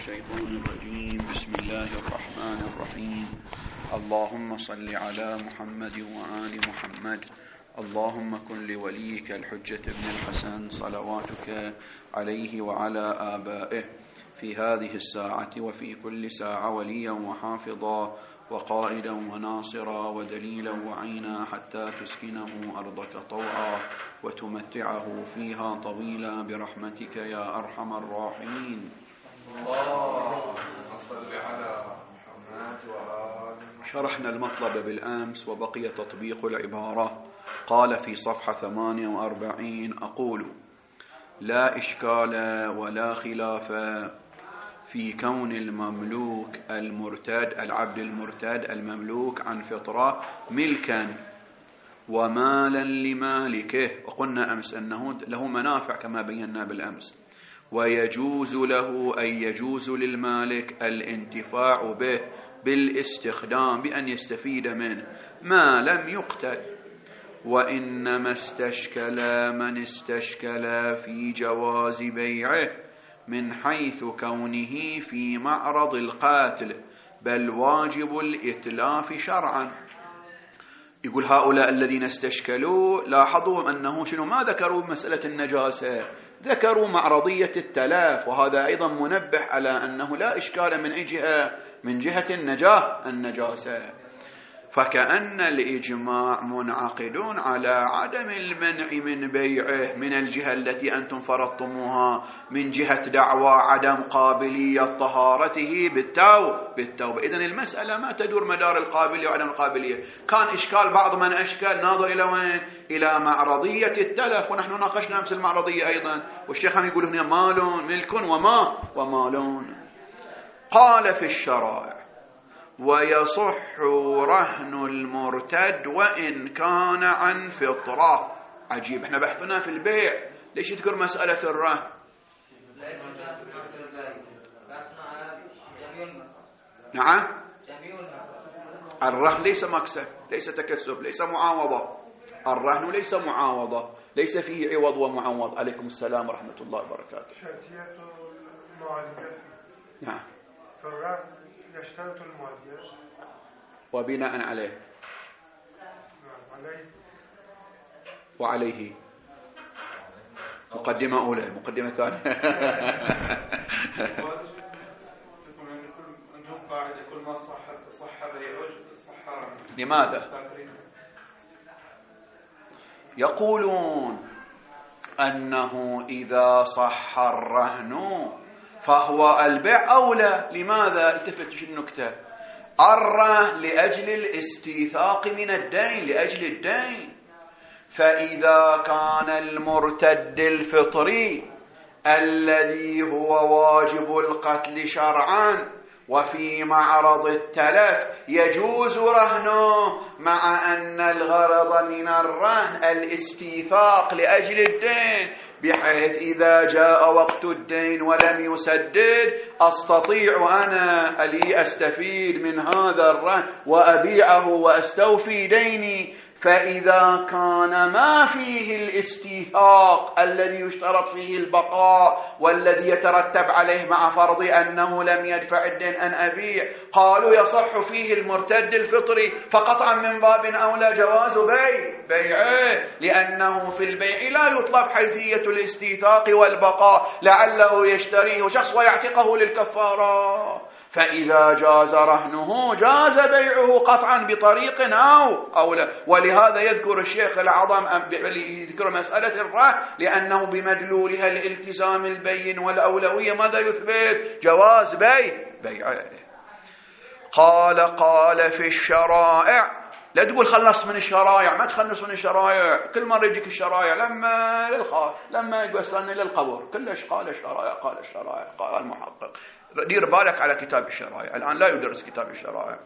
الشيطان الرجيم. بسم الله الرحمن الرحيم. اللهم صل على محمد وآل محمد. اللهم كن لوليك الحجة بن الحسن صلواتك عليه وعلى آبائه في هذه الساعة وفي كل ساعة وليا وحافظا وقائدا وناصرا ودليلا وعينا حتى تسكنه أرضك طوعا وتمتعه فيها طويلا برحمتك يا أرحم الراحمين. اللهم صل على محمد وآل محمد. شرحنا المطلب بالأمس وبقي تطبيق العبارة. قال في صفحة 48: أقول لا إشكال ولا خلاف في كون المملوك المرتد العبد المرتد المملوك عن فطرة ملكا ومالا لمالكه، وقلنا أمس أنه له منافع كما بينا بالأمس، ويجوز له أي يجوز للمالك الانتفاع به بالاستخدام بأن يستفيد منه ما لم يقتل، وإنما استشكل من استشكل في جواز بيعه من حيث كونه في معرض القاتل بل واجب الإتلاف شرعا. يقول هؤلاء الذين استشكلوا لاحظوا أنه ما ذكروا مسألة النجاسة، ذكروا معرضية التلاف، وهذا أيضا منبه على أنه لا إشكال من أي جهة، من جهة النجاسة. فكأن الإجماع منعقد على عدم المنع من بيعه من الجهة التي أنتم فرضتموها، من جهة دعوى عدم قابلية طهارته بالتوبة. إذن المسألة ما تدور مدار القابلية وعدم القابلية. كان إشكال بعض من أشكال ناظر إلى وين؟ إلى معرضية التلف، ونحن ناقشنا أمس المعرضية أيضا، والشيخ هم يقول هنا مال ملك ومال. قال في الشرائع: ويصح رهن المرتد وإن كان عن فطرة. عجيب، احنا بحثنا في البيع، ليش يذكر مسألة الرهن؟ نعم، الرهن ليس مكسب، ليس تكسب، ليس معاوضة. الرهن ليس معاوضة، ليس فيه عوض ومعوض. عليكم السلام ورحمة الله وبركاته. شرطية المالية. نعم. فالرهن يشترط المالية وبناء عليه وعليه مقدمة أولى، مقدمة ثانية. عندهم قاعدة كل ما صح بيعه صح. لماذا؟ يقولون أنه إذا صح الرهن فهو البيع أولى. لماذا؟ التفتوا النكتة. الرهن لأجل الاستيثاق من الدين، لأجل الدين. فإذا كان المرتد الفطري الذي هو واجب القتل شرعا وفي معرض التلف يجوز رهنه، مع أن الغرض من الرهن الاستيثاق لأجل الدين، بحيث إذا جاء وقت الدين ولم يسدد أستطيع أنا ألي أستفيد من هذا الرهن وأبيعه وأستوفي ديني. فإذا كان ما فيه الاستيثاق الذي يشترط فيه البقاء والذي يترتب عليه مع فرض أنه لم يدفع الدين أن أبيع، قالوا يصح فيه المرتد الفطري، فقطعا من باب أولى جواز بيعه، لأنه في البيع لا يطلب حيثية الاستيثاق والبقاء، لعله يشتريه شخص ويعتقه للكفارة. فإذا جاز رهنه جاز بيعه قطعا بطريق أو لا. ولهذا يذكر الشيخ العظم يذكر مسألة الرهن لأنه بمدلولها الالتزام البين والأولوية ماذا يثبت؟ جواز بيعه. قال في الشرائع. لا تقول خلص من الشرائع، ما تخلص من الشرائع. كل مرة يجيك الشرائع لما يوصلنا للقبر كلش قال الشرائع قال المحقق. دير بالك على كتاب الشرائع، الآن لا يدرس كتاب الشرائع.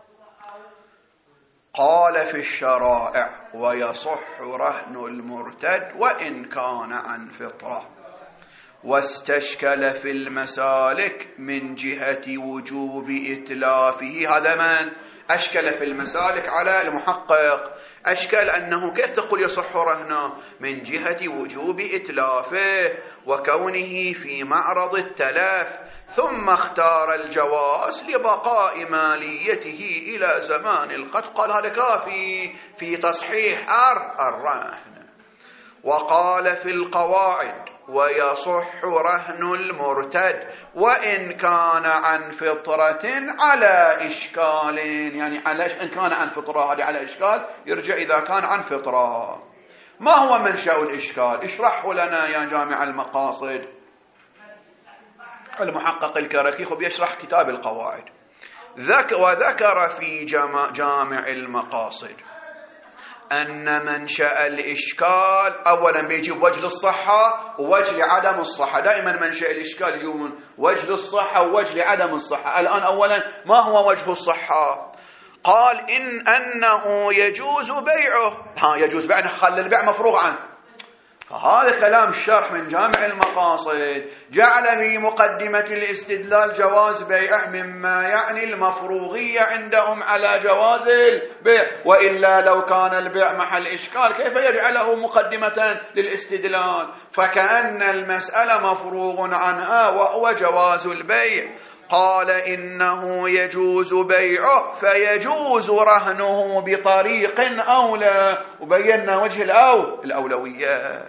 قال في الشرائع: ويصح رهن المرتد وإن كان عن فطرة. واستشكل في المسالك من جهة وجوب إتلافه. هذا من أشكل في المسالك على المحقق، أشكل أنه كيف تقول يصح رهنه من جهة وجوب إتلافه وكونه في معرض التلف، ثم اختار الجواز لبقاء ماليته إلى زمان القتل. قال هذا كافي في تصحيح الرهن. وقال في القواعد: ويصح رهن المرتد وإن كان عن فطرة على إشكال. يعني إن كان عن فطرة هذه على إشكال، يرجع إذا كان عن فطرة. ما هو منشأ الإشكال؟ اشرحه لنا يا جامع المقاصد. المحقق الكركي بيشرح كتاب القواعد. وذكر في جامع المقاصد أن منشأ الإشكال أولا بيجيب وجه للصحة ووجه لعدم الصحة. دائما منشأ الإشكال يجيبون وجه للصحة ووجه لعدم الصحة. الآن أولا ما هو وجه الصحة؟ قال أنه يجوز بيعه. يجوز بيعه، خلي البيع مفروغ عنه. فهذا كلام الشرح من جامع المقاصد. جعل في مقدمة الاستدلال جواز بيعه مما يعني المفروغية عندهم على جواز البيع، وإلا لو كان البيع محل إشكال كيف يجعله مقدمة للاستدلال؟ فكأن المسألة مفروغ عنها وهو جواز البيع. قال إنه يجوز بيعه فيجوز رهنه بطريق أولى، وبينا وجه الأولوية.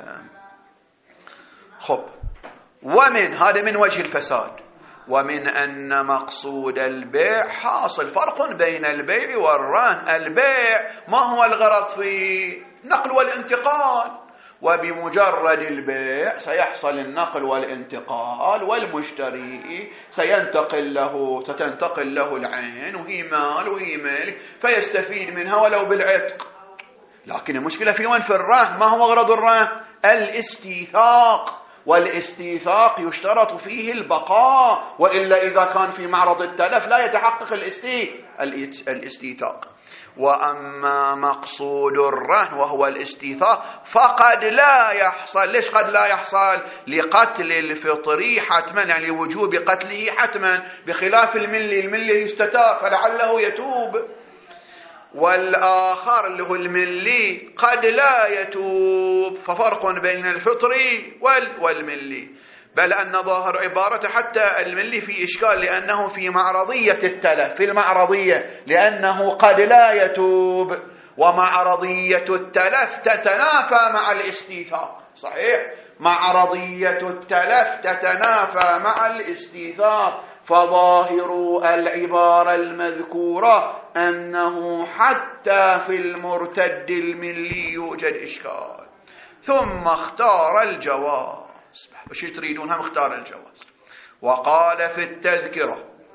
خب، ومن هذا من وجه الفساد، ومن أن مقصود البيع حاصل. فرق بين البيع والرهن. البيع ما هو الغرض فيه؟ نقل والانتقال، وبمجرد البيع سيحصل النقل والانتقال، والمشتري ستنتقل له العين، وهي مال وهي ملك، فيستفيد منها ولو بالعتق. لكن المشكلة في وين؟ في الرهن. ما هو غرض الرهن؟ الاستيثاق، والاستيثاق يشترط فيه البقاء، وإلا إذا كان في معرض التلف لا يتحقق الاستيثاق. وأما مقصود الرهن وهو الاستيثاق فقد لا يحصل. ليش قد لا يحصل؟ لقتل الفطري حتما، يعني لوجوب قتله حتما، بخلاف الملي يستتاب فلعله يتوب. والآخر اللي هو الملي قد لا يتوب. ففرق بين الفطري والملي. بل أن ظاهر عبارة حتى الملي في إشكال، لأنه في معرضية التلف، في المعرضية، لأنه قد لا يتوب. ومعرضية التلف تتنافى مع الاستيثاق. صحيح، معرضية التلف تتنافى مع الاستيثاق. فظاهر العبارة المذكورة أنه حتى في المرتد الملي يوجد إشكال. ثم اختار الجواز. وش تريدون؟ هم اختار الجواز. وقال في التذكرة: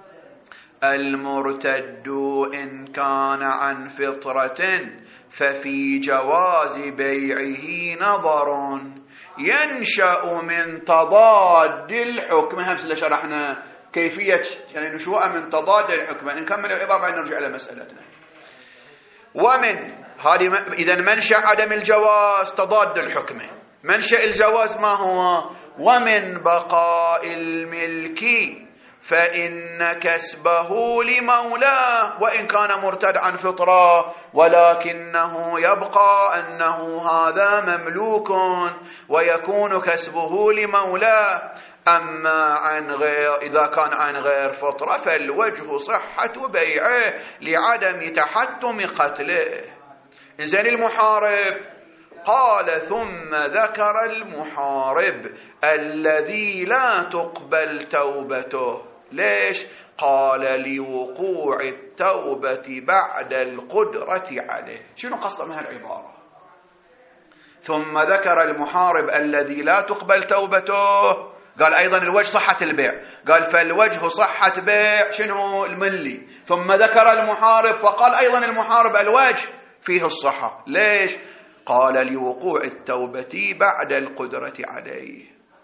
المرتد إن كان عن فطرة ففي جواز بيعه نظر ينشأ من تضاد الحكم. همس اللي شرحنا كيفية يعني نشوء من تضاد الحكم. نكمل العبارة بعد نرجع إلى مسألتنا. ومن هذه إذن منشأ عدم الجواز تضاد الحكم. منشأ الجواز ما هو؟ ومن بقاء الملك فإن كسبه لمولاه وإن كان مرتد عن فطرة، ولكنه يبقى أنه هذا مملوك ويكون كسبه لمولاه. أما عن غير، إذا كان عن غير فطرة فالوجه صحة بيعه لعدم تحتم قتله. إذن المحارب قال: ثم ذكر المحارب الذي لا تقبل توبته. ليش؟ قال: لوقوع التوبة بعد القدرة عليه. شنو قصد من هالعبارة؟ ثم ذكر المحارب الذي لا تقبل توبته، قال أيضا الوجه صحة البيع. قال فالوجه صحة بيع شنو؟ الملي. ثم ذكر المحارب فقال أيضا المحارب الوجه فيه الصحة. ليش؟ قال لوقوع التوبة بعد القدرة عليه.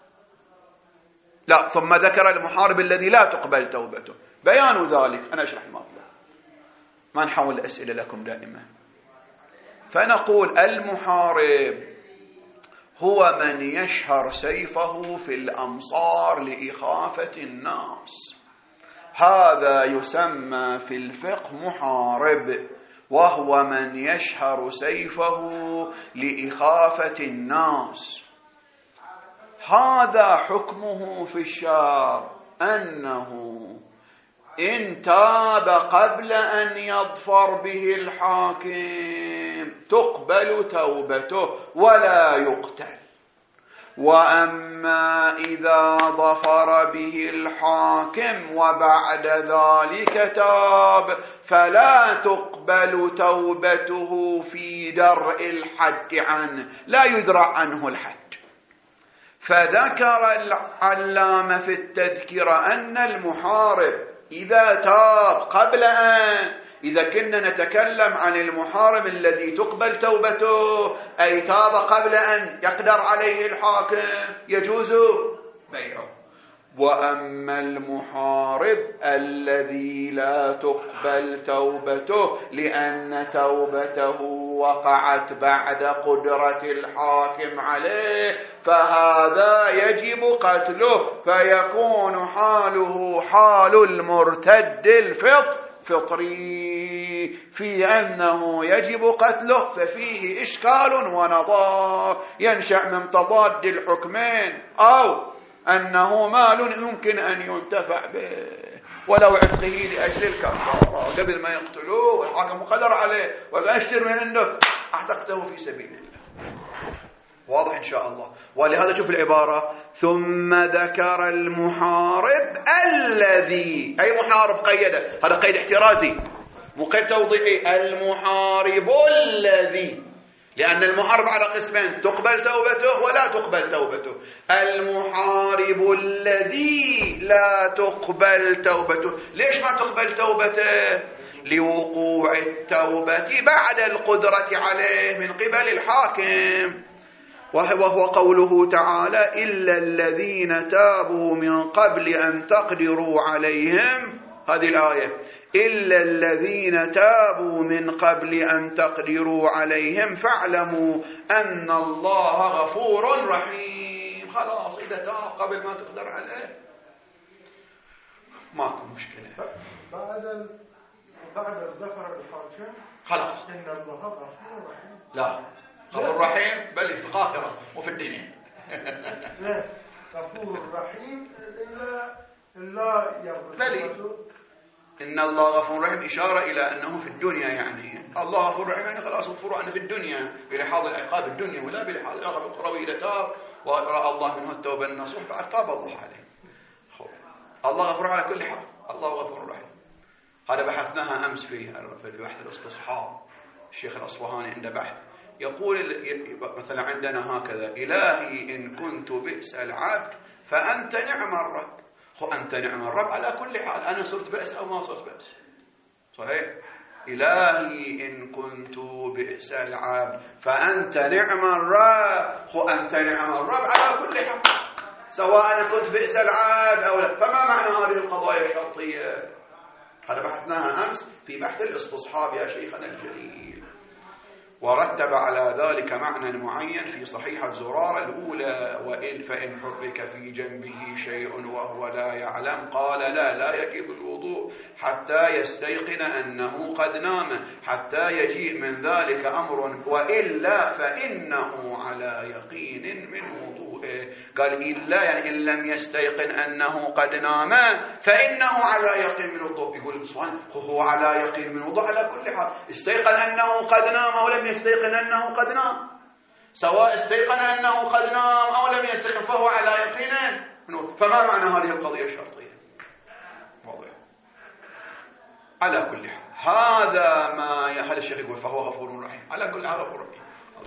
لا، ثم ذكر المحارب الذي لا تقبل توبته. بيان ذلك أنا أشرح المطلب، ما نحول الأسئلة لكم دائما. فنقول المحارب هو من يشهر سيفه في الأمصار لإخافة الناس. هذا يسمى في الفقه محارب، وهو من يشهر سيفه لإخافة الناس. هذا حكمه في الشرع أنه إن تاب قبل أن يظفر به الحاكم تقبل توبته ولا يقتل، وأما إذا ظفر به الحاكم وبعد ذلك تاب فلا تقبل توبته في درء الحد عنه، لا يدرع عنه الحد. فذكر العلامة في التذكرة أن المحارب إذا تاب قبل أن، إذا كنا نتكلم عن المحارب الذي تقبل توبته أي تاب قبل أن يقدر عليه الحاكم يجوز بيعه. وأما المحارب الذي لا تقبل توبته لأن توبته وقعت بعد قدرة الحاكم عليه فهذا يجب قتله، فيكون حاله حال المرتد الفطري في أنه يجب قتله، ففيه إشكال ونظار ينشأ من تضاد الحكمين، أو أنه مال يمكن أن ينتفع به ولو عتقه لأجل الكفارة قبل ما يقتلوه والحاكم مقدر عليه وأشتر من عندك أعتقته في سبيل الله. واضح إن شاء الله. ولهذا شوف العبارة ثم ذكر المحارب الذي، أي محارب قيده، هذا قيد احترازي مو قيد توضيحي، المحارب الذي، لأن المحارب على قسمين تقبل توبته ولا تقبل توبته. المحارب الذي لا تقبل توبته، ليش ما تقبل توبته؟ لوقوع التوبة بعد القدرة عليه من قبل الحاكم، وهو قوله تعالى إلا الذين تابوا من قبل أن تقدروا عليهم، هذه الآية إلا الذين تابوا من قبل أن تقدروا عليهم فاعلموا أن الله غفور رحيم. خلاص إذا تاب قبل ما تقدر عليه ماكو مشكلة. بعد الظفر الحاكم خلاص إن الله غفور رحيم. لا غفور رحيم بل في الآخرة وفي الدنيا. لا غفور رحيم إلا يغفر. إن الله غفور رحيم إشارة إلى أنه في الدنيا، يعني الله غفور رحيم يعني خلاص غفور أنه في الدنيا بلحاظ العقاب الدنيا ولا بلحاظ العقاب الأخروي. إذا تاب ورأى الله منه التوبة النصوح بعد تاب الله عليه. الله غفور على كل حال، الله غفور رحيم. هذا بحثناها أمس في بحث الاستصحاب، الشيخ الأصفهاني عنده بحث يقول مثلا عندنا هكذا: إلهي إن كنت بئس العبد فأنت نعم الرب. أنت نعم الرب على كل حال، أنا صرت بئس أو ما صرت بئس، صحيح؟ إلهي إن كنت بئس العبد فأنت نعم الرب، أنت نعم الرب على كل حال سواء أنا كنت بئس العبد أو لا. فما معنى هذه القضايا الشرطية؟ هذا بحثناها أمس في بحث الاستصحاب يا شيخنا الجليل. ورتب على ذلك معنى معين في صحيحة زرارة الأولى: فإن حرك في جنبه شيء وهو لا يعلم قال لا يجب الوضوء حتى يستيقن أنه قد نام حتى يجيء من ذلك أمر، وإلا فإنه على يقين من وضوءه. قال إلا يعني إن لم يستيقن أنه قد نام فإنه على يقين من وضوء. يقول سبحانه هو على يقين من وضوء على كل حال، استيقن أنه قد نام أو لم يستيقن أنه قد نام، سواء استيقن أنه قد نام أو لم يستيقن فهو على يقين من وضوء. فما معنى هذه القضية الشرطية؟ واضح. على كل حال هذا ما هذا الشيخ يقول فهو غفور رحيم، على كل حال غفور رحيم.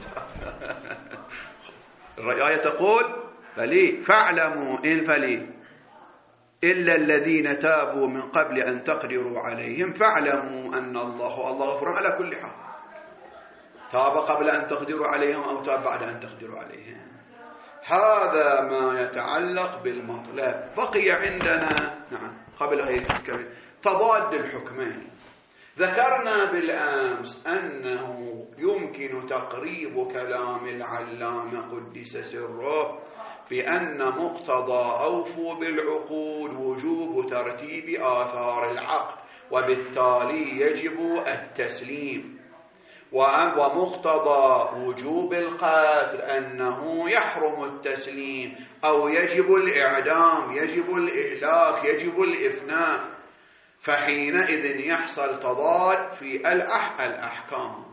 الآية تقول فاعلموا إن إلا الذين تابوا من قبل أن تقدروا عليهم فاعلموا أن الله غفور على كل حال، تاب قبل أن تقدروا عليهم أو تاب بعد أن تقدروا عليهم. هذا ما يتعلق بالمطلب. بقي عندنا قبل هذه تضاد الحكمين. ذكرنا بالأمس أنه يمكن تقريب كلام العلامة قدس سره بأن مقتضى أوفوا بالعقود وجوب ترتيب آثار العقد، وبالتالي يجب التسليم. ومقتضى وجوب القتل أنه يحرم التسليم أو يجب الإعدام، يجب الإهلاك، يجب الإفناء، فحينئذ يحصل تضاد في الأحكام.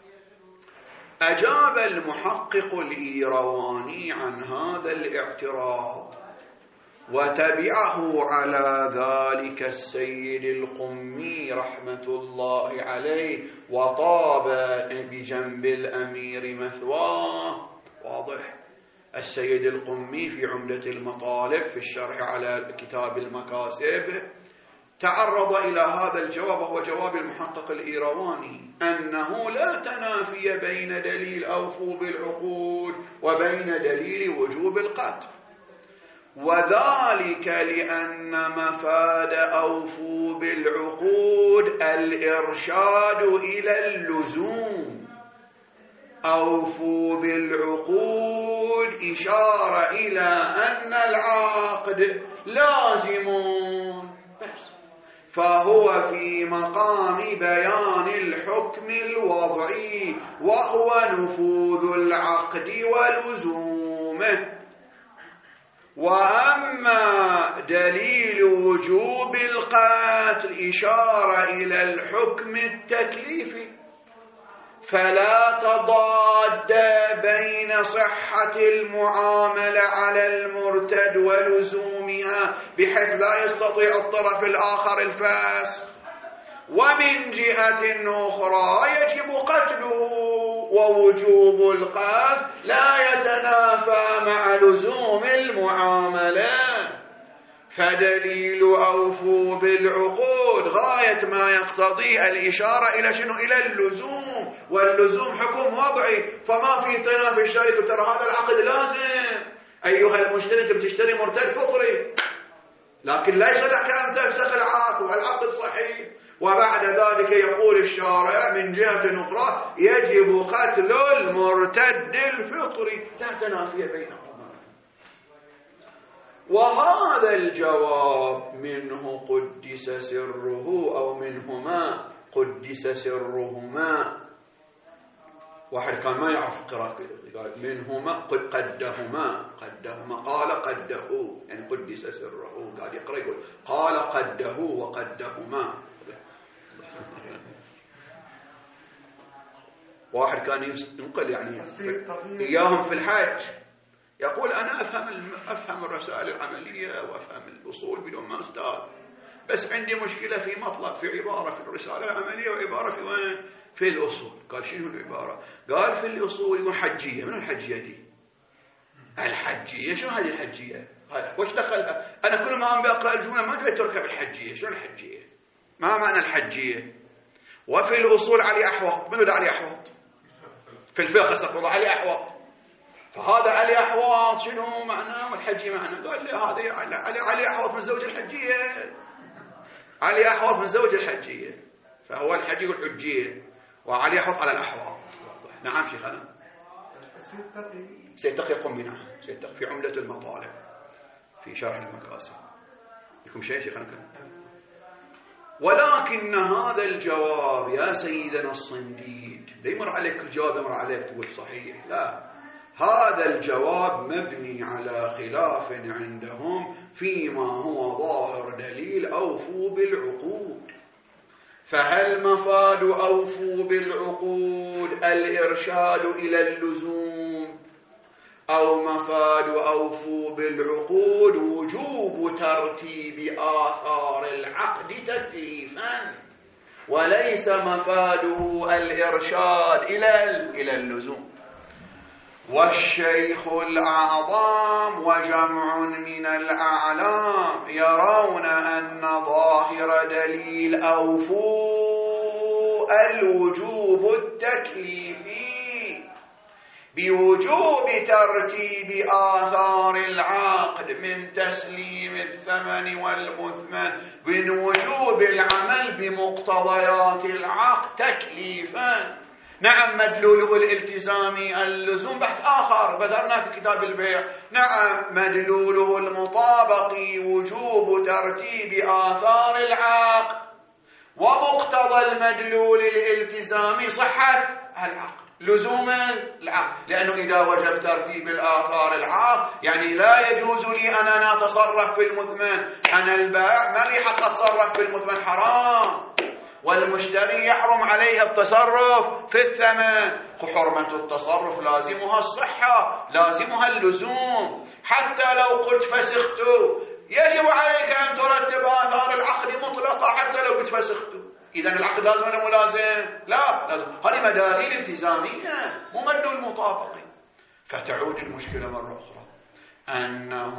أجاب المحقق الإيرواني عن هذا الاعتراض، وتبعه على ذلك السيد القمي رحمة الله عليه، وطاب بجنب الأمير مثواه. واضح. السيد القمي في عمدة المطالب في الشرح على كتاب المكاسب تعرض إلى هذا الجواب، وهو جواب المحقق الإيرواني، أنه لا تنافي بين دليل أوفوا بالعقود وبين دليل وجوب القتل، وذلك لأن مفاد أوفوا بالعقود الإرشاد إلى اللزوم. أوفوا بالعقود إشارة إلى أن العقد لازم، فهو في مقام بيان الحكم الوضعي، وهو نفوذ العقد ولزومه. وأما دليل وجوب القتل إشارة إلى الحكم التكليفي، فلا تضاد بين صحة المعاملة على المرتد ولزومها بحيث لا يستطيع الطرف الآخر الفسخ، ومن جهة أخرى يجب قتله، ووجوب القتل لا يتنافى مع لزوم المعاملة. فدليل أوفوا بالعقود غاية ما يقتضي الإشارة إلى شنو؟ إلى اللزوم، واللزوم حكم وضعي، فما في تنافي الشريك. ترى هذا العقد لازم أيها المشترك، بتشتري مرتد فطري، لكن ليس لك أن تفسخ العقد، والعقد صحيح. وبعد ذلك يقول الشارع من جهة أخرى يجب قتل المرتد الفطري، لا تنافي بينهما. وهذا الجواب منه قدس سره، أو منهما قدس سرهما. واحد كان ما يعرف قراءة كده، قال منهما قدهما قال قده، يعني قدس سره، قاعد يقرأ يقول قال قده وقدهما. واحد كان ينقل يعني إياهم في الحج، يقول أنا أفهم الرسائل العملية وأفهم الأصول بدون ما أستاذ، بس عندي مشكلة في مطلب، في عبارة في الرسالة العملية وعبارة في وين؟ في الأصول. قال شنو العبارة؟ قال في الأصول وحجية. من الحجية دي؟ الحجية شنو هذه الحجية؟ وش دخلها؟ أنا كل ما بقرأ الجملة ما قلت تركب الحجية. شنو الحجية؟ ما معنى الحجية؟ وفي الأصول علي أحوط. منو ده علي أحوط؟ في الفقه استغفر الله علي أحوط. فهذا علي أحوط شنو معناه والحجية معناه؟ قال لي هذا علي أحوط من زوج الحجية. علي أحوط من زوج الحجية، فهو الحجي يقول حجية، وعلي أحوط على الأحوط. نعم شيخنا. سيتقي قم نعم، سيتقي في عمدة المطالب في شرح المكاسب. لكم شيء شيخنا كان. ولكن هذا الجواب يا سيدنا الصنديد لا يمر عليك الجواب يمر عليك تقول صحيح، لا، هذا الجواب مبني على خلاف عندهم فيما هو ظاهر دليل أوفوا بالعقود. فهل مفاد أوفوا بالعقود الإرشاد إلى اللزوم، أو مفاد أوفوا بالعقود وجوب ترتيب آثار العقد تكليفا، وليس مفاده الإرشاد إلى اللزوم؟ والشيخ الأعظم وجمع من الأعلام يرون أن ظاهر دليل أوفوا الوجوب التكليفي بوجوب ترتيب آثار العقد من تسليم الثمن والمثمن، من وجوب العمل بمقتضيات العقد تكليفا. نعم مدلوله الالتزامي اللزوم بحث آخر بذرناه في كتاب البيع. نعم مدلوله المطابقي وجوب ترتيب آثار العقد، ومقتضى المدلول الالتزامي صحة العقد، لزوم العقد، لأنه إذا وجب ترتيب الآثار العقد يعني لا يجوز لي أن أتصرف في المثمن، أنا البائع ما لي حق أتصرف في المثمن، حرام، والمشتري يحرم عليه التصرف في الثمن. حرمة التصرف لازمها الصحة، لازمها اللزوم. حتى لو قلت فسخت يجب عليك أن ترتب آثار العقد مطلقة حتى لو قلت فسخت. إذا العقد لازم ولا ملازم؟ لا لازم. هذه مداليل التزامية مو مدلول مطابقي. فتعود المشكلة مرة أخرى أنه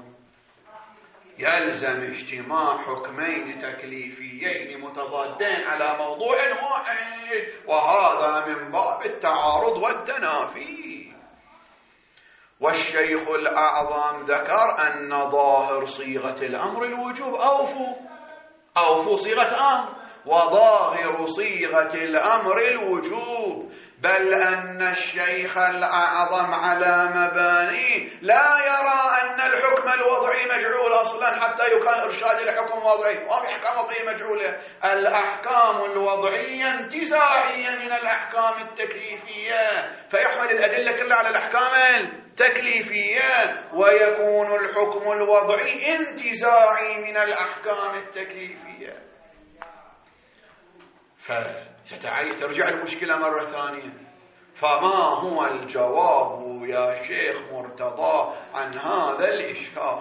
يلزم اجتماع حكمين تكليفيين متضادين على موضوع واحد، وهذا من باب التعارض والتنافي. والشيخ الأعظم ذكر أن ظاهر صيغة الأمر الوجوب، أوفوا صيغة أمر، وظاهر صيغة الأمر الوجوب، بل أن الشيخ الأعظم على مبانيه لا يرى أن الحكم الوضعي مجعول أصلا حتى يكون إرشاد لحكم وضعي، وفي أحكام وضعية مجعولة. الأحكام الوضعية انتزاعية من الأحكام التكليفية، فيحمل الأدلة كلها على الأحكام التكليفية، ويكون الحكم الوضعي انتزاعي من الأحكام التكليفية. فترجع المشكلة مرة ثانية. فما هو الجواب يا شيخ مرتضى عن هذا الإشكال؟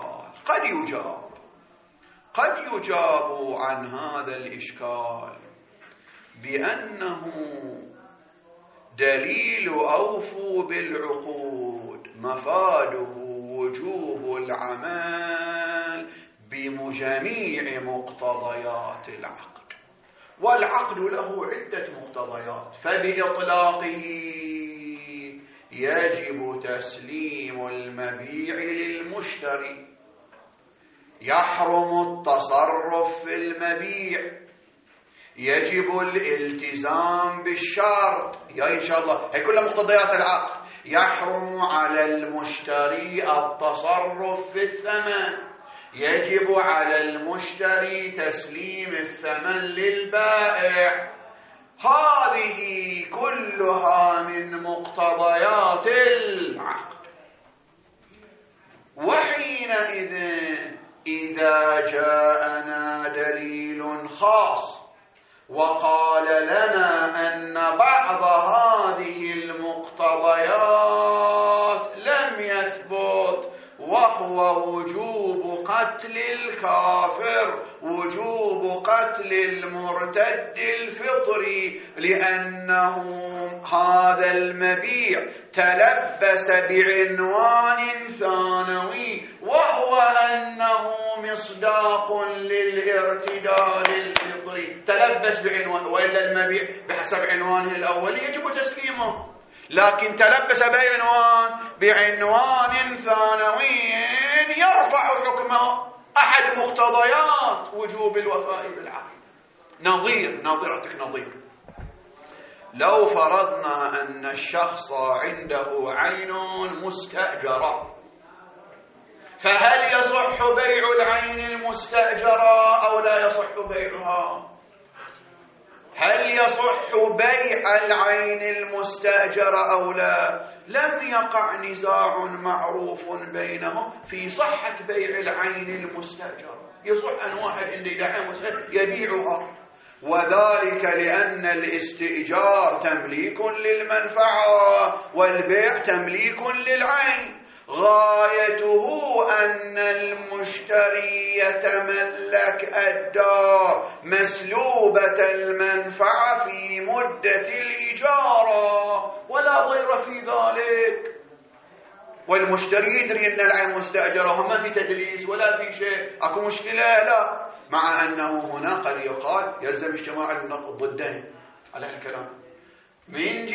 قد يجاب عن هذا الإشكال بأنه دليل أوفوا بالعقود مفاده وجوب العمل بجميع مقتضيات العقد، والعقد له عدة مقتضيات، فبإطلاقه يجب تسليم المبيع للمشتري، يحرم التصرف في المبيع، يجب الالتزام بالشرط، يا إن شاء الله هي كلها مقتضيات العقد، يحرم على المشتري التصرف في الثمن، يجب على المشتري تسليم الثمن للبائع. هذه كلها من مقتضيات العقد. وحينئذ إذا جاءنا دليل خاص وقال لنا أن بعض هذه المقتضيات لم يثبت، وهو وجوب قتل الكافر، وجوب قتل المرتد الفطري، لأنه هذا المبيع تلبس بعنوان ثانوي، وهو أنه مصداق للارتداد الفطري، تلبس بعنوان، وإلا المبيع بحسب عنوانه الأول يجب تسليمه، لكن تلبس بعنوان ثانوي يرفع حكمه أحد مقتضيات وجوب الوفاء بالعقد. نظيرتك نظير. لو فرضنا أن الشخص عنده عين مستأجرة، فهل يصح بيع العين المستأجرة أو لا يصح بيعها؟ هل يصح بيع العين المستأجرة أو لا؟ لم يقع نزاع معروف بينهم في صحة بيع العين المستأجرة. يصح أن واحد عنده عين مستأجرة يبيعها، وذلك لأن الاستئجار تمليك للمنفعة والبيع تمليك للعين. غايته أن المشتري يتملك الدار مسلوبة المنفعة في مدة الإجارة، ولا ضير في ذلك، والمشتري يدري أن العين مستأجرة وما في تدليس ولا في شيء، أكو مشكلة؟ لا. مع أنه هنا قد يقال يلزم اجتماع الضدين على الكلام. من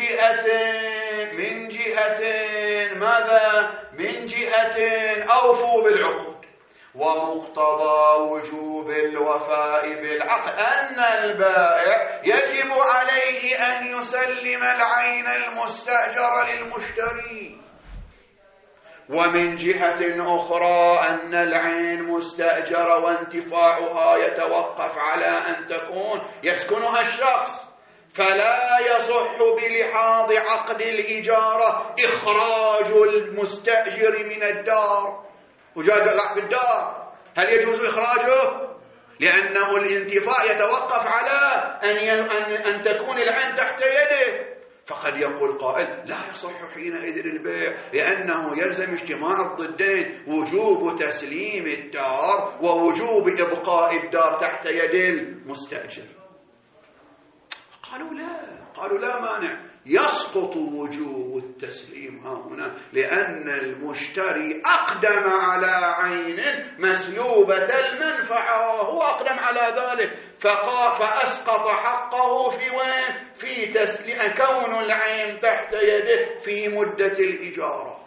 جهة ماذا؟ من جهة أوفوا بالعقود، ومقتضى وجوب الوفاء بالعقد أن البائع يجب عليه أن يسلم العين المستأجرة للمشتري، ومن جهة أخرى أن العين مستأجرة وانتفاعها يتوقف على أن تكون يسكنها الشخص، فلا يصح بلحاظ عقد الإجارة إخراج المستأجر من الدار. وجاء في الدار، هل يجوز إخراجه؟ لأنه الانتفاع يتوقف على أن تكون العين تحت يده. فقد يقول قائل لا يصح حينئذ البيع، لأنه يلزم اجتماع الضدين، وجوب تسليم الدار ووجوب إبقاء الدار تحت يد المستأجر. قالوا لا مانع، يسقط وجوب التسليم هنا، لأن المشتري أقدم على عين مسلوبة المنفعة، هو أقدم على ذلك، فأسقط حقه في وين؟ في تسليم كون العين تحت يده في مدة الإجارة.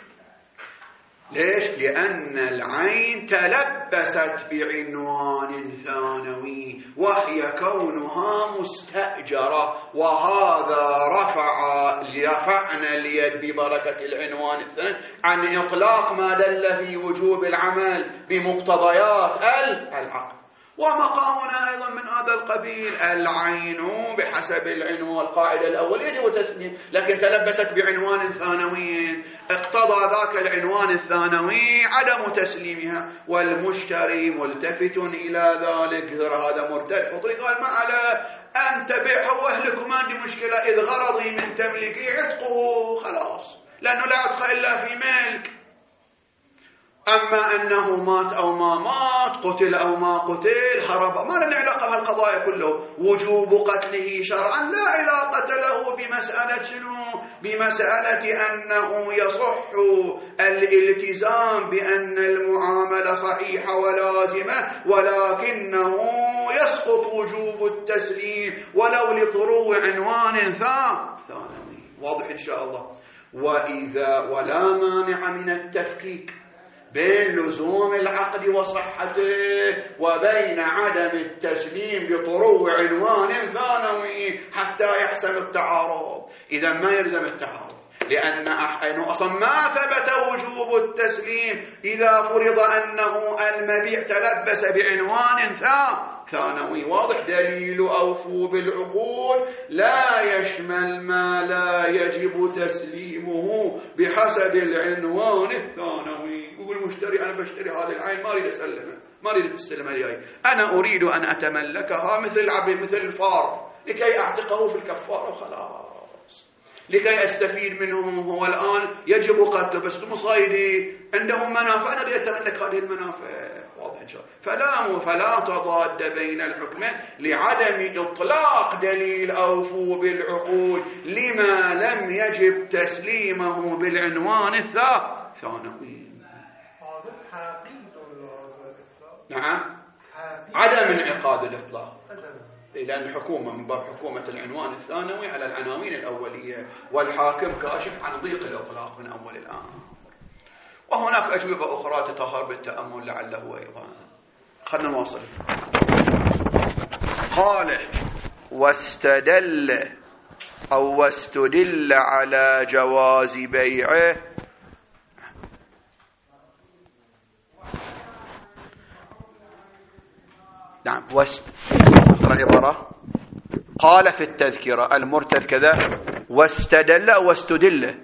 ليش؟ لأن العين تلبست بعنوان ثانوي وهي كونها مستأجرة، وهذا رفعنا اليد ببركة العنوان الثاني عن إطلاق ما دل في وجوب العمل بمقتضيات العقد. ومقامنا أيضا من هذا القبيل، العين بحسب العنوان القاعدة الأول يجب تسليم، لكن تلبست بعنوان ثانوي، اقتضى ذاك العنوان الثانوي عدم تسليمها، والمشتري ملتفت إلى ذلك، هذا مرتد فطري، قال ما على أن تبيعه وأهلك، ما عندي مشكلة، إذ غرضي من تمليكه عتقه، خلاص، لأنه لا عتق إلا في ملك. أما أنه مات أو ما مات، قتل أو ما قتل، هرب، ما لنا علاقة بهالقضايا كله. وجوب قتله شرعا لا علاقة له بمسألة شنو؟ بمسألة أنه يصح الالتزام بأن المعاملة صحيحة ولازمة، ولكنه يسقط وجوب التسليم ولو لطروع عنوان ثانوي. واضح إن شاء الله. ولا مانع من التفكيك بين لزوم العقد وصحته وبين عدم التسليم بطروع عنوان ثانوي حتى يحصل التعارض. إذا ما يلزم التعارض، لأنه أصلا ما ثبت وجوب التسليم إذا فرض أنه المبيع تلبس بعنوان ثانوي. واضح؟ دليل أوفوا بالعقود لا يشمل ما لا يجب تسليمه بحسب العنوان الثانوي. يقول المشتري أنا بشتري هذه العين، ما أريد أسلمها، ما أريد تستلمها لي، أنا أريد أن أتملكها مثل العبد، مثل الفار، لكي أعتقه في الكفارة وخلاص، لكي أستفيد منه. هو الآن يجب قتله، بس مصيدي عنده منافع، أنا أريد أتملك هذه المنافع. واضح إن شاء الله. فلا تضاد بين الحكمين لعدم إطلاق دليل أوفوا بالعقود لما لم يجب تسليمه بالعنوان الثانوي. نعم، عدم انعقاد الإطلاق، لأن الحكومة من باب حكومة العنوان الثانوي على العناوين الأولية، والحاكم كاشف عن ضيق الإطلاق من أول الآن. وهناك أجوبة أخرى تظهر بالتأمل لعله أيضا. خلنا نواصل. قال واستدل أو واستدل على جواز بيعه. نعم، العبارة قال في التذكرة المرتد كذا، واستدل أو واستدل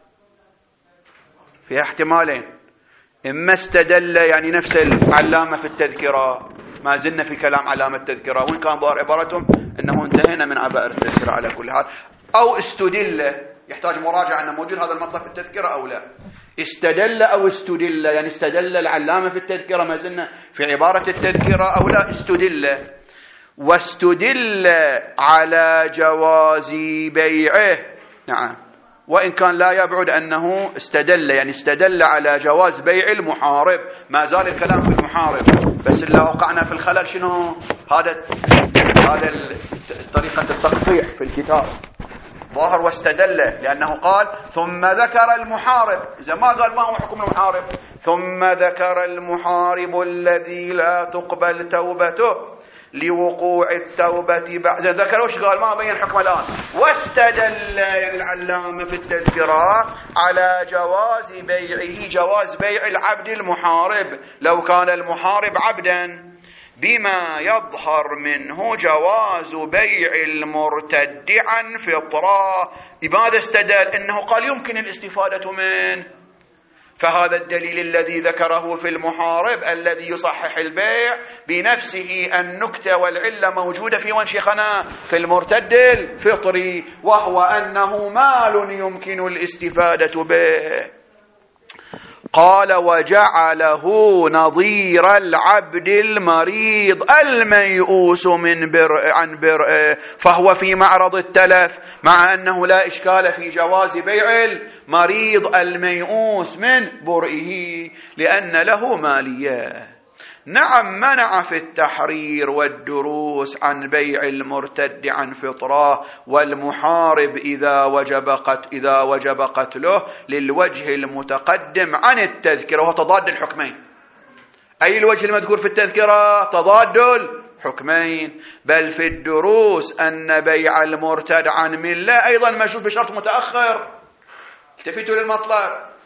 فيها احتمالين، إما استدل يعني نفس العلامة في التذكرة، ما زلنا في كلام علامة التذكرة، وإن كان ظاهر عبارتهم أنه انتهينا من عبائر التذكرة على كل حال، أو استدل، يحتاج مراجعة أنه موجود هذا المطلب في التذكرة أو لا. استدل أو استدل يعني استدل العلامة في التذكرة، ما زلنا في عبارة التذكرة أو لا، استدل. واستدل على جواز بيعه، نعم، وإن كان لا يبعد أنه استدل يعني استدل على جواز بيع المحارب، ما زال الكلام في المحارب، بس اللي وقعنا في الخلل شنو؟ هذا طريقة التقطيع في الكتاب ظاهر واستدل، لأنه قال ثم ذكر المحارب، إذا ما قال ما هو حكم المحارب، ثم ذكر المحارب الذي لا تقبل توبته لوقوع التوبة بعد ذكر وش قال ما بين حكم الآن. واستدل العلامة في التذكرة على جواز بيعه جواز بيع العبد المحارب لو كان المحارب عبدا بما يظهر منه جواز بيع المرتد عن فطرة. بماذا استدل؟ إنه قال يمكن الاستفادة منه، فهذا الدليل الذي ذكره في المحارب الذي يصحح البيع بنفسه النكتة والعلة موجودة في وين شيخنا؟ في المرتد الفطري، وهو أنه مال يمكن الاستفادة به. قال وجعله نظير العبد المريض الميؤوس عن برئه، فهو في معرض التلف، مع أنه لا إشكال في جواز بيع المريض الميؤوس من برئه لأن له مالية. نعم منع في التحرير والدروس عن بيع المرتد عن فطرة والمحارب إذا وجب قتله للوجه المتقدم عن التذكرة، وهو تضاد الحكمين. أي الوجه المذكور في التذكرة؟ تضاد الحكمين. بل في الدروس أن بيع المرتد عن ملة أيضا مشروط بشرط متأخر. التفتوا للمطلب.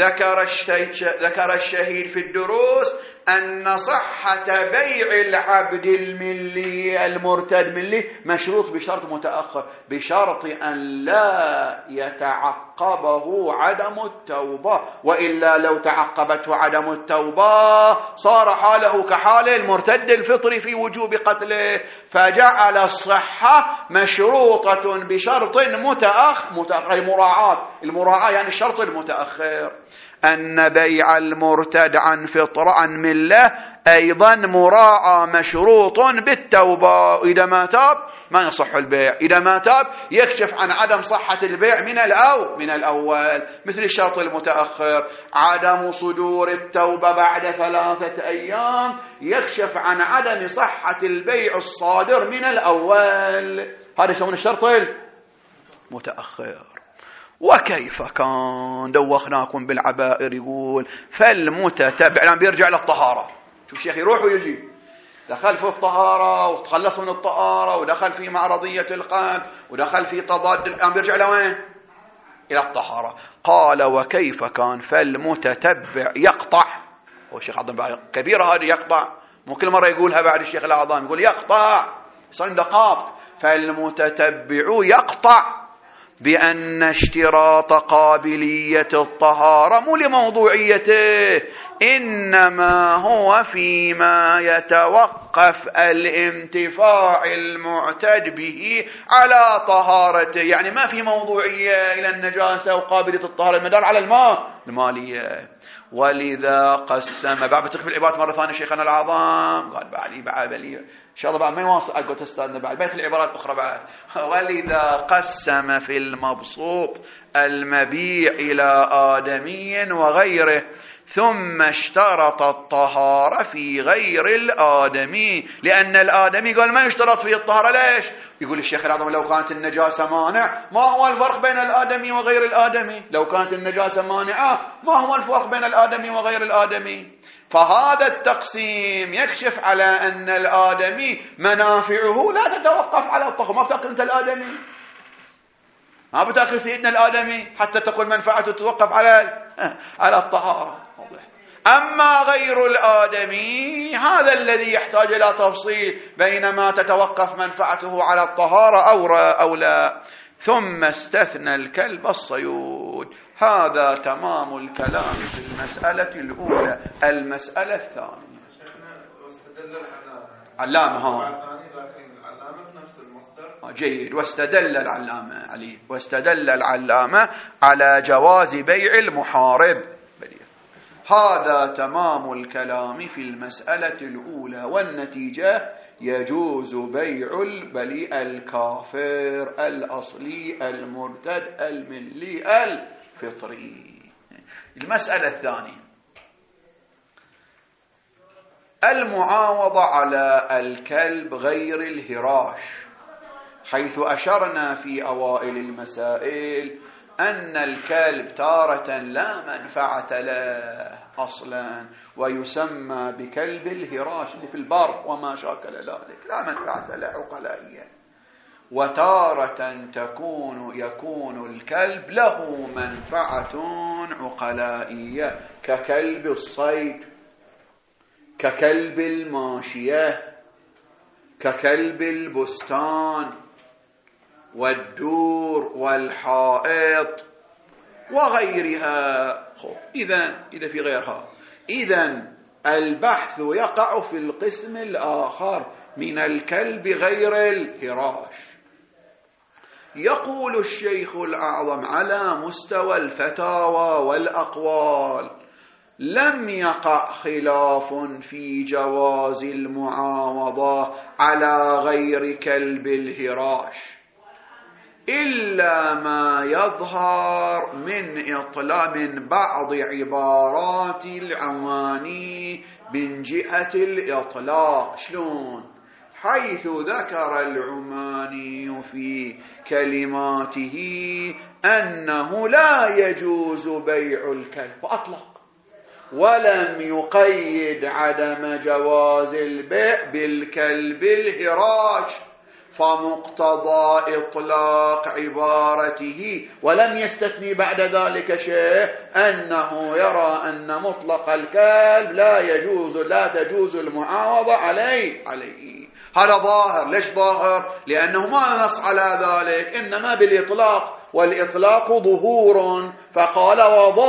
ذكر الشهيد في الدروس أن صحة بيع العبد الملي المرتد ملي مشروط بشرط متأخر، بشرط أن لا يتعقبه عدم التوبة، وإلا لو تعقبته عدم التوبة صار حاله كحال المرتد الفطري في وجوب قتله، فجعل الصحة مشروطة بشرط متأخر. المراعاة يعني الشرط المتأخر. أن بيع المرتد عن فطرة عن ملة أيضا مراعى مشروط بالتوبة. إذا ما تاب ما يصح البيع، إذا ما تاب يكشف عن عدم صحة البيع من الأول، مثل الشرط المتأخر عدم صدور التوبة بعد 3 أيام يكشف عن عدم صحة البيع الصادر من الأول، هذا يسمون الشرط المتأخر. وكيف كان دوخناكم بالعبائر يقول فالمتتبع الآن بيرجع للطهارة. شوف الشيخ يروح ويجي، دخل في الطهارة وتخلص من الطهارة ودخل في معرضية القلب ودخل في تضاد، الآن بيرجع لوين؟ إلى الطهارة. قال وكيف كان فالمتتبع يقطع. هو الشيخ عظم كبيرة هذه يقطع، مو كل مرة يقولها بعد الشيخ الأعظم يقول يقطع، صار دقاق. فالمتتبع يقطع بأن اشتراط قابلية الطهارة مو لموضوعيته، إنما هو فيما يتوقف الانتفاع المعتد به على طهارته، يعني ما في موضوعية إلى النجاسة وقابلية الطهارة، المدار على المالية. ولذا قسم بعد بتخفي العبارة مرة ثانية شيخنا العظام قال بعلي إن شاء الله بعد ما يواصل أقول تستاذنا بعد بيت العبارات أخرى بعد. ولذا قسم في المبسوط المبيع إلى آدمي وغيره، ثم اشترط الطهارة في غير الآدمي، لأن الآدمي قال ما يشترط فيه الطهارة. ليش؟ يقول الشيخ العظم لو كانت النجاسة مانع ما هو الفرق بين الآدمي وغير الآدمي؟ لو كانت النجاسة مانعة ما هو الفرق بين الآدمي وغير الآدمي؟ فهذا التقسيم يكشف على أن الآدمي منافعه لا تتوقف على الطهارة. ما بتأخذ أنت الآدمي، ما بتأخذ سيدنا الآدمي حتى تقول منفعته تتوقف على الطهارة. أما غير الآدمي هذا الذي يحتاج إلى تفصيل بينما تتوقف منفعته على الطهارة أو لا. ثم استثنى الكلب الصيود. هذا تمام الكلام في المسألة الأولى. المسألة الثانية واستدل علامة نفس المصدر. جيد. واستدل العلامة على جواز بيع المحارب. هذا تمام الكلام في المسألة الأولى، والنتيجة يجوز بيع الكافر الأصلي المرتد الملي الفطري. المسألة الثانية المعاوضة على الكلب غير الهراش، حيث أشرنا في أوائل المسائل أن الكلب تارة لا منفعة له أصلا ويسمى بكلب الهراش اللي في البر وما شاكل ذلك، لا منفعة له عقلائية، وتارة يكون الكلب له منفعة عقلائية ككلب الصيد، ككلب الماشية، ككلب البستان والدور والحائط وغيرها. إذا في غيرها، إذن البحث يقع في القسم الآخر من الكلب غير الهراش. يقول الشيخ الأعظم: على مستوى الفتاوى والأقوال لم يقع خلاف في جواز المعاوضة على غير كلب الهراش، إلا ما يظهر من بعض عبارات العواني من جهة الإطلاق. شلون؟ حيث ذكر العماني في كلماته أنه لا يجوز بيع الكلب وأطلق، ولم يقيد عدم جواز البيع بالكلب الهراش، فمقتضى إطلاق عبارته ولم يستثني بعد ذلك شيء أنه يرى أن مطلق الكلب لا تجوز المعاوضة عليه. هذا ظاهر. ليش ظاهر؟ لأنه ما نص على ذلك، إنما بالإطلاق، والإطلاق ظهور، فقال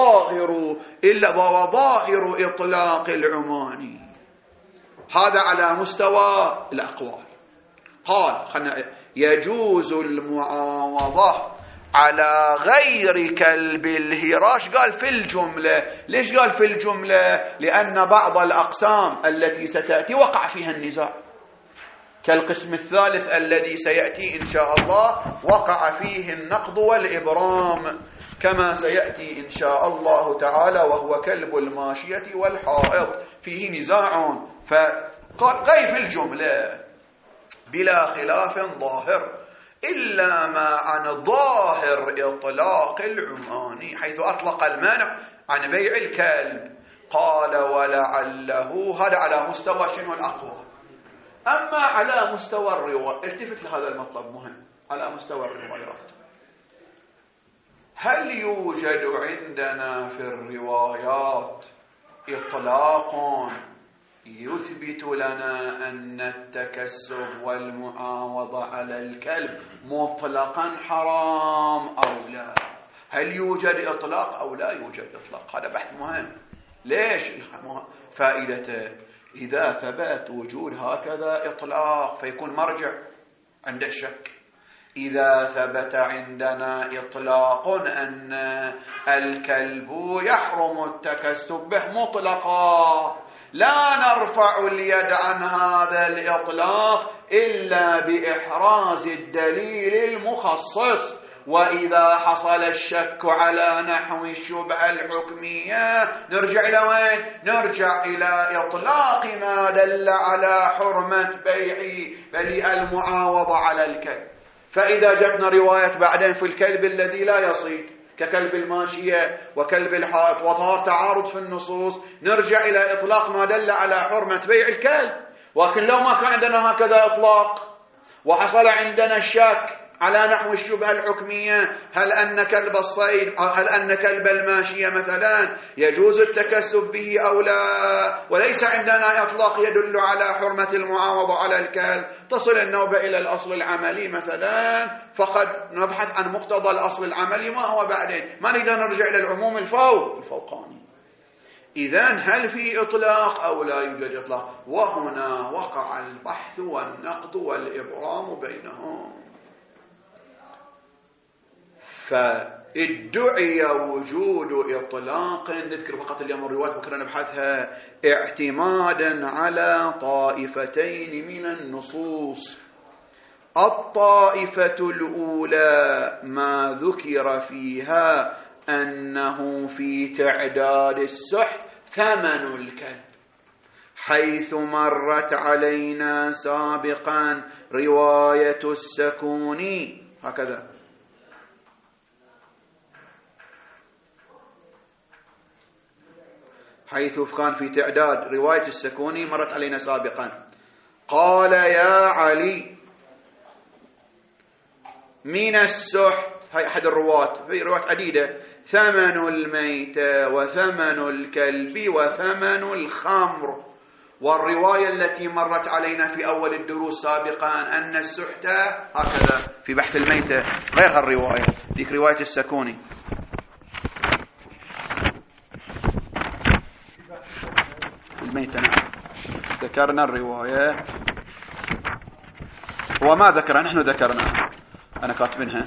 وظاهر إطلاق العماني. هذا على مستوى الأقوال. قال يجوز المعاوضة على غير كلب الهراش، قال في الجملة. ليش قال في الجملة؟ لأن بعض الأقسام التي ستأتي وقع فيها النزاع، كالقسم الثالث الذي سيأتي إن شاء الله وقع فيه النقض والإبرام كما سيأتي إن شاء الله تعالى، وهو كلب الماشية والحائط فيه نزاع. فقال غير في الجملة بلا خلاف ظاهر، إلا ما عن ظاهر إطلاق العماني حيث أطلق المانع عن بيع الكلب. قال ولعله، هذا على مستوى شنو الأقوى. أما على مستوى الرواية، التفت لهذا المطلب مهم، على مستوى الروايات، هل يوجد عندنا في الروايات إطلاق يثبت لنا أن التكسب والمعاوضة على الكلب مطلقا حرام أو لا؟ هل يوجد إطلاق أو لا يوجد إطلاق؟ هذا بحث مهم. ليش؟ فائدته إذا ثبت وجود هكذا إطلاق فيكون مرجع عند الشك. إذا ثبت عندنا إطلاق أن الكلب يحرم التكسب به مطلقا، لا نرفع اليد عن هذا الإطلاق إلا بإحراز الدليل المخصص. وإذا حصل الشك على نحو الشبهة الحكمية نرجع إلى وين؟ نرجع إلى إطلاق ما دل على حرمة بيع المعاوضة على الكلب. فإذا جتنا رواية بعدين في الكلب الذي لا يصيد ككلب الماشية وكلب الحائط وظهر تعارض في النصوص، نرجع إلى إطلاق ما دل على حرمة بيع الكلب. ولكن لو ما كان عندنا هكذا إطلاق وحصل عندنا الشك على نحو الشبهة الحكمية، هل أن كلب الصيد، هل أن كلب الماشية مثلا يجوز التكسب به أو لا، وليس عندنا إطلاق يدل على حرمة المعاوضة على الكلب، تصل النوبة إلى الأصل العملي مثلا، فقد نبحث عن مقتضى الأصل العملي ما هو بعدين، ما نقدر نرجع إلى العموم الفوقاني. إذن هل في إطلاق أو لا يوجد إطلاق؟ وهنا وقع البحث والنقد والإبرام بينهم. فادعي وجود إطلاق، نذكر فقط اليوم الروايات بكرة نبحثها، اعتمادا على طائفتين من النصوص. الطائفة الأولى ما ذكر فيها أنه في تعداد السحت ثمن الكلب، حيث مرت علينا سابقا رواية السكوني هكذا حيث كان في تعداد رواية السكوني مرت علينا سابقا. قال يا علي من السحت، هاي أحد الرواة في روايات عديدة، ثمن الميتة وثمن الكلب وثمن الخمر. والرواية التي مرت علينا في أول الدروس سابقا أن السحت هكذا في بحث الميتة غير هالرواية، ذيك رواية السكوني. الميتة نعم ذكرنا الرواية وما ذكرها، نحن ذكرنا، أنا كاتبينها.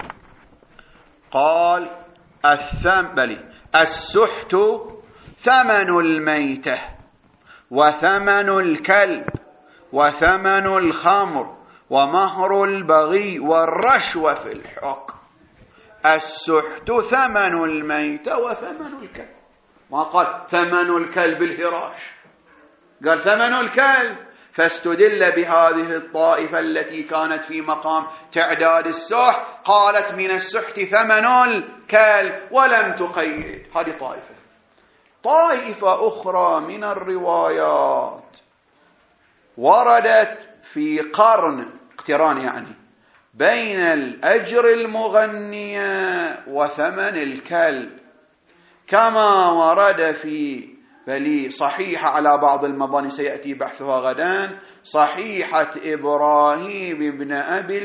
قال السحت ثمن الميتة وثمن الكلب وثمن الخمر ومهر البغي والرشوة في الحكم. السحت ثمن الميتة وثمن الكلب، ما قال ثمن الكلب الهراش، قال ثمن الكلب. فاستدل بهذه الطائفة التي كانت في مقام تعداد السحت، قالت من السحت ثمن الكلب ولم تقيد. هذه طائفة أخرى من الروايات وردت في قرن اقتران يعني بين الأجر المغنية وثمن الكلب، كما ورد في بل صحيحة على بعض المباني سيأتي بحثها غدا، صحيحة إبراهيم بن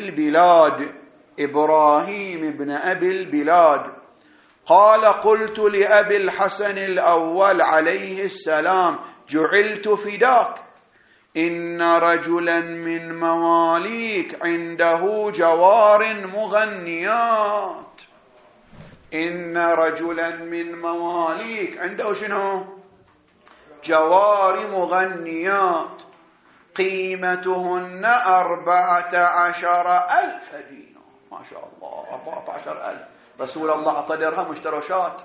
أبي البلاد قال قلت لأبي الحسن الأول عليه السلام جعلت فداك إن رجلا من مواليك عنده جوار مغنيات. إن رجلا من مواليك عنده شنو؟ جوار مغنيات قيمتهن 14,000 دينار. ما شاء الله 14,000. رسول الله أعطى درهم واشترى شات.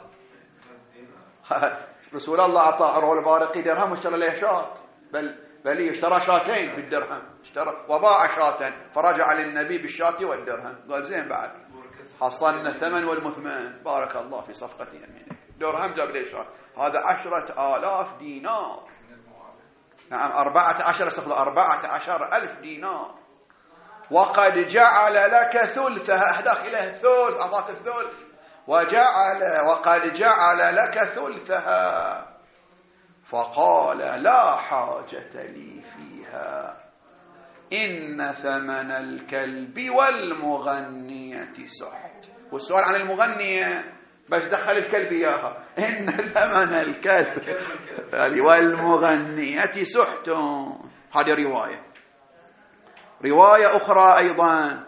رسول الله أعطى روح البارقي درهم واشترى له شات، بل اشترى شاتين بالدرهم، اشترى وباع شاتا، فرجع للنبي بالشات والدرهم، قال زين بعد حصلنا الثمن والمثمن، بارك الله في صفقة يمين. درهم جاب لي شات، هذا 10,000 دينار. نعم 14,000 دينار. وقد جعل لك ثلثها، أهداك إليه الثلث، أعطاك الثلث، وقد جعل لك ثلثها. فقال لا حاجة لي فيها إن ثمن الكلب والمغنية سحت. والسؤال عن المغنية باش دخل الكلب إياها، إن ثمن الكلب والمغنية سحت. هذه رواية أخرى أيضا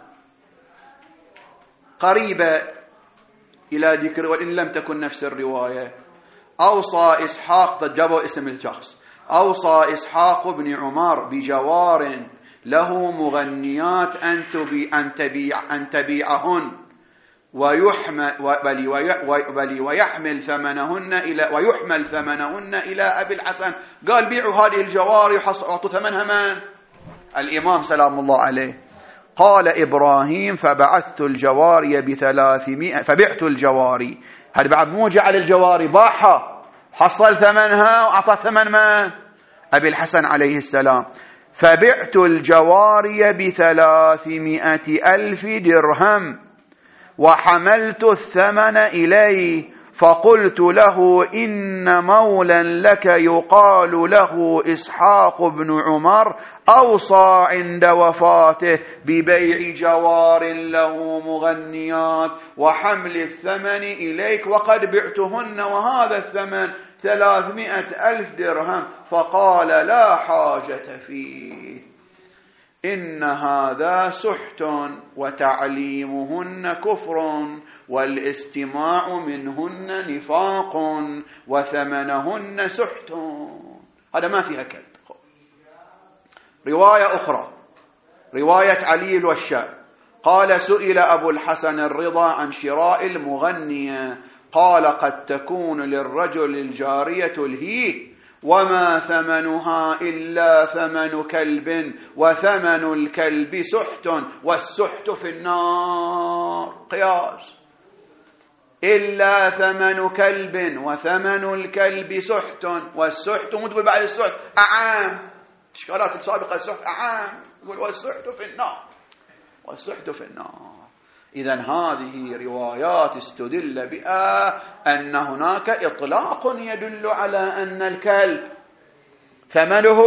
قريبة إلى ذكر وإن لم تكن نفس الرواية. أوصى إسحاق، جابوا اسم الشخص، أوصى إسحاق بن عمر بجوار له مغنيات أن تبيعهن ويحمل ثمنهن إلى أبي الحسن. قال بيعوا هذه الجوار يعطوا ثمنها من؟ الإمام سلام الله عليه. قال إبراهيم فبعت الجواري ب300، فبعت الجواري، هذا بعد مو جعل الجواري باعها، حصل ثمنها وأعطى ثمن من؟ أبي الحسن عليه السلام. فبعت الجواري ب300,000 درهم وحملت الثمن إليه، فقلت له إن مولا لك يقال له إسحاق بن عمر أوصى عند وفاته ببيع جوار له مغنيات وحمل الثمن إليك، وقد بعتهن وهذا الثمن 300,000 درهم. فقال لا حاجة فيه، إن هذا سحت وتعليمهن كفر والاستماع منهن نفاق وثمنهن سحت. هذا ما فيها كلب. رواية أخرى، رواية علي الوشاء قال سئل أبو الحسن الرضا عن شراء المغنية، قال قد تكون للرجل الجارية الهيه وما ثمنها إلا ثمن كلب وثمن الكلب سحت والسحت في النار. قياس. إلا ثمن كلب وثمن الكلب سحت، والسحت مو تقول بعد السحت أعام، إشكالات السابقة السحت أعام، يقول والسحت في النار، والسحت في النار. إذن هذه روايات استدل بها أن هناك إطلاق يدل على أن الكلب ثمنه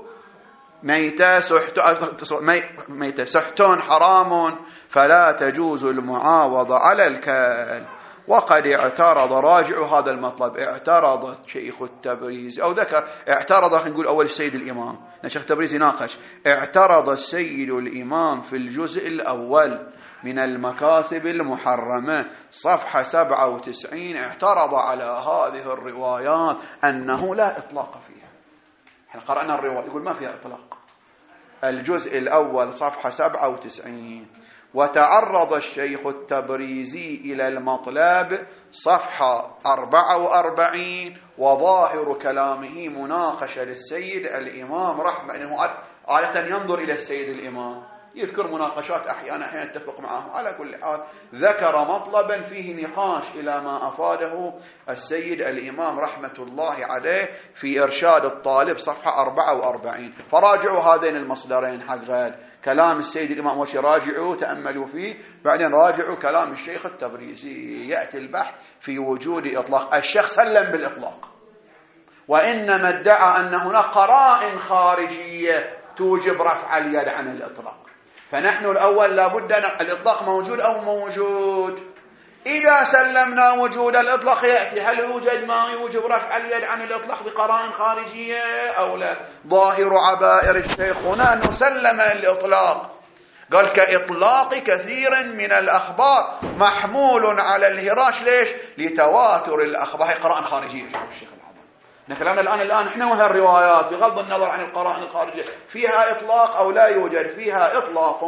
ميتة سحت حرام، فلا تجوز المعاوضة على الكلب. وقد اعترض، راجع هذا المطلب، اعترض شيخ التبريزي أو ذكر، اعترض خلينا نقول أول السيد الإمام، شيخ التبريزي ناقش، اعترض السيد الإمام في الجزء الأول من المكاسب المحرمة صفحة 97، اعترض على هذه الروايات أنه لا إطلاق فيها. احنا قرأنا الرواية يقول ما فيها إطلاق، الجزء الأول صفحة 97. وتعرض الشيخ التبريزي إلى المطلب صفحة 44، وظاهر كلامه مناقشة للسيد الإمام رحمه، أنه عادة ينظر إلى السيد الإمام، يذكر مناقشات أحيانا يتفق معه. على كل حال ذكر مطلبا فيه نقاش إلى ما أفاده السيد الإمام رحمة الله عليه في إرشاد الطالب صفحة 44. فراجعوا هذين المصدرين حق كلام السيد الإمام وش راجعوا تأملوا فيه، بعدين راجعوا كلام الشيخ التبريزي. يأتي البحث في وجود إطلاق، الشيخ سلم بالإطلاق، وإنما ادعى أن هناك قرائن خارجية توجب رفع اليد عن الإطلاق. فنحن الأول لابد أن الإطلاق موجود أو موجود. إذا سلمنا وجود الإطلاق يأتي هل يوجد ما يوجب رفع اليد عن الإطلاق بقرائن خارجية أو لا؟ ظاهر عبائر الشيخ هنا نسلم الإطلاق، قال كإطلاق كثير من الأخبار محمول على الهراش. ليش؟ لتواتر الأخبار، هي قرائن خارجية. الشيخ نكلمنا الآن إحنا وهي الروايات بغض النظر عن القرائن الخارجية فيها إطلاق أو لا يوجد فيها إطلاق.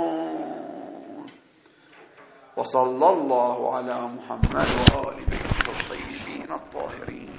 وصلى الله على محمد وآله الطيبين الطاهرين.